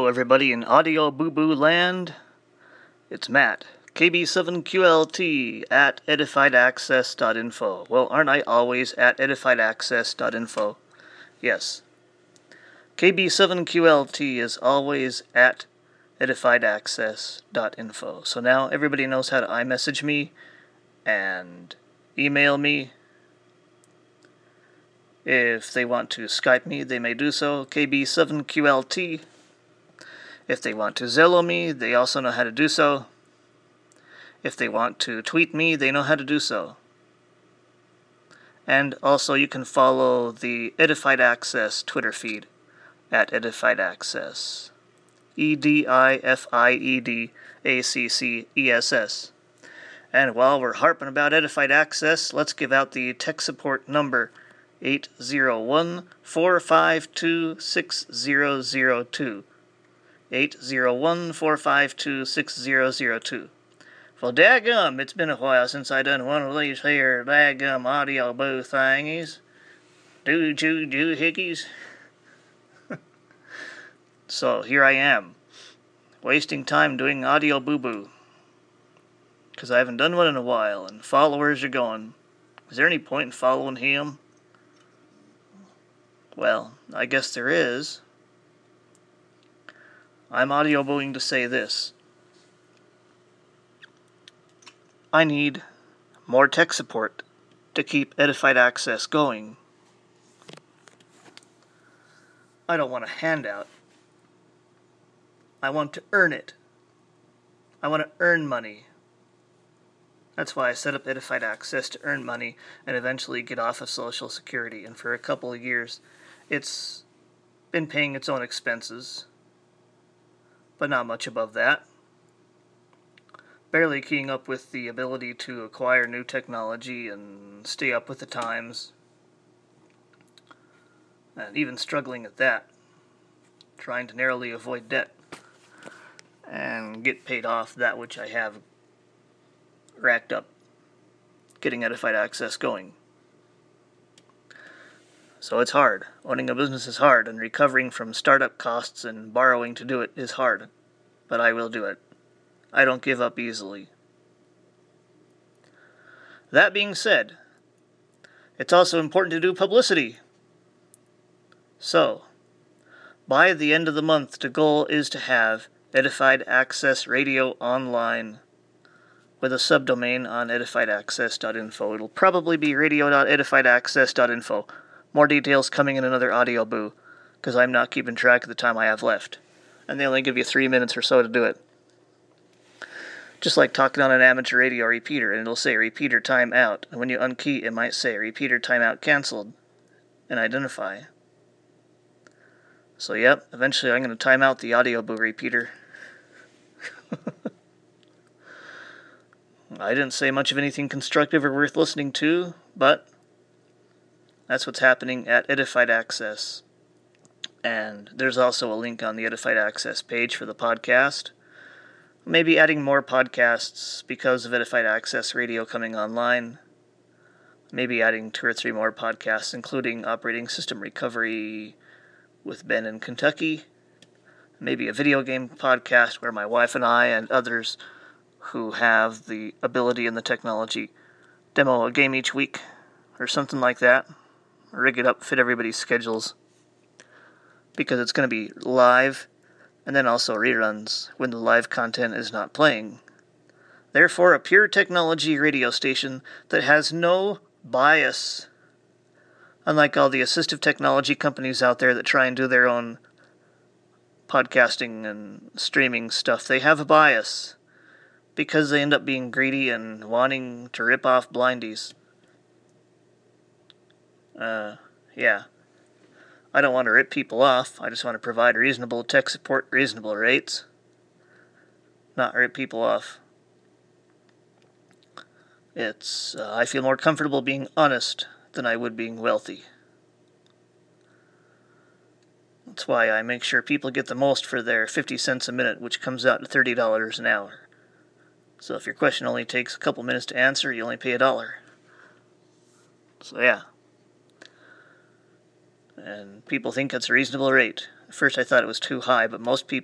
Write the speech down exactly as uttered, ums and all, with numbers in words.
everybody in Audio Boo Boo Land. It's Matt, K B seven Q L T at edified access dot info. Well, aren't I always at edified access dot info? Yes. K B seven Q L T is always at edified access dot info. So now everybody knows how to iMessage me and email me. If they want to Skype me, they may do so, K B seven Q L T. If they want to Zello me, they also know how to do so. If they want to tweet me, they know how to do so. And also you can follow the Edified Access Twitter feed at Edified Access. E D I F I E D A C C E S S. And while we're harping about Edified Access, let's give out the tech support number eight zero one, four five two, six zero zero two. eight zero one, four five two, six zero zero two. Well, daggum, it's been a while since I done one of these here daggum audio boo thingies. Doo doo doo hickeys. So here I am, wasting time doing audio boo boo. Because I haven't done one in a while, and followers are going, is there any point in following him? Well, I guess there is. I'm audio booing to say this. I need more tech support to keep Edified Access going. I don't want a handout. I want to earn it. I want to earn money. That's why I set up Edified Access, to earn money and eventually get off of Social Security. And for a couple of years, it's been paying its own expenses, but not much above that. Barely keying up with the ability to acquire new technology and stay up with the times. And even struggling at that. Trying to narrowly avoid debt and get paid off that which I have racked up getting Edified Access going. So it's hard. Owning a business is hard, and recovering from startup costs and borrowing to do it is hard. But I will do it. I don't give up easily. That being said, it's also important to do publicity. So, by the end of the month, the goal is to have Edified Access Radio online with a subdomain on edified access dot info. It'll probably be radio dot edified access dot info. More details coming in another audio boo, because I'm not keeping track of the time I have left. And they only give you three minutes or so to do it. Just like talking on an amateur radio repeater, and it'll say repeater time out. And when you unkey, it might say repeater timeout canceled and identify. So yep, eventually I'm going to time out the audio boo repeater. I didn't say much of anything constructive or worth listening to, but that's what's happening at Edified Access. And there's also a link on the Edified Access page for the podcast. Maybe adding more podcasts because of Edified Access Radio coming online. Maybe adding two or three more podcasts, including Operating System Recovery with Ben in Kentucky. Maybe a video game podcast where my wife and I and others who have the ability and the technology demo a game each week or something like that. Rig it up, fit everybody's schedules. Because it's going to be live and then also reruns when the live content is not playing. Therefore, a pure technology radio station that has no bias. Unlike all the assistive technology companies out there that try and do their own podcasting and streaming stuff, they have a bias because they end up being greedy and wanting to rip off blindies. Uh, yeah. I don't want to rip people off. I just want to provide reasonable tech support, reasonable rates. Not rip people off. It's, uh, I feel more comfortable being honest than I would being wealthy. That's why I make sure people get the most for their fifty cents a minute, which comes out to thirty dollars an hour. So if your question only takes a couple minutes to answer, you only pay a dollar. So yeah. And people think that's a reasonable rate. At first I thought it was too high, but most people